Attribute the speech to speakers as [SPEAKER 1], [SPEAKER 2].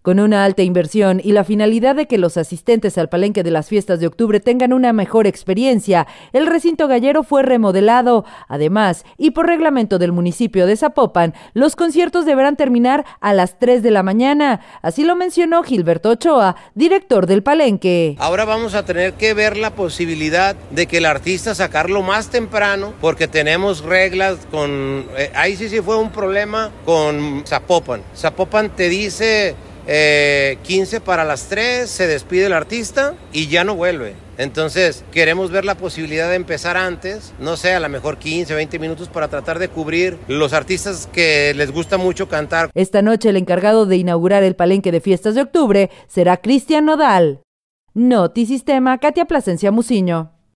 [SPEAKER 1] Con una alta inversión y la finalidad de que los asistentes al palenque de las fiestas de octubre tengan una mejor experiencia, el recinto gallero fue remodelado. Además, y por reglamento del municipio de Zapopan, los conciertos deberán terminar a las 3 de la mañana. Así lo mencionó Gilberto Ochoa, director del palenque.
[SPEAKER 2] Ahora vamos a tener que ver la posibilidad de que el artista sacarlo más temprano, porque tenemos reglas con... ahí sí fue un problema con Zapopan. Zapopan te dice 15 para las 3, se despide el artista y ya no vuelve. Entonces, queremos ver la posibilidad de empezar antes, no sé, a lo mejor 15, 20 minutos para tratar de cubrir los artistas que les gusta mucho cantar.
[SPEAKER 1] Esta noche el encargado de inaugurar el palenque de fiestas de octubre será Cristian Nodal. Notisistema, Katia Plasencia Muciño.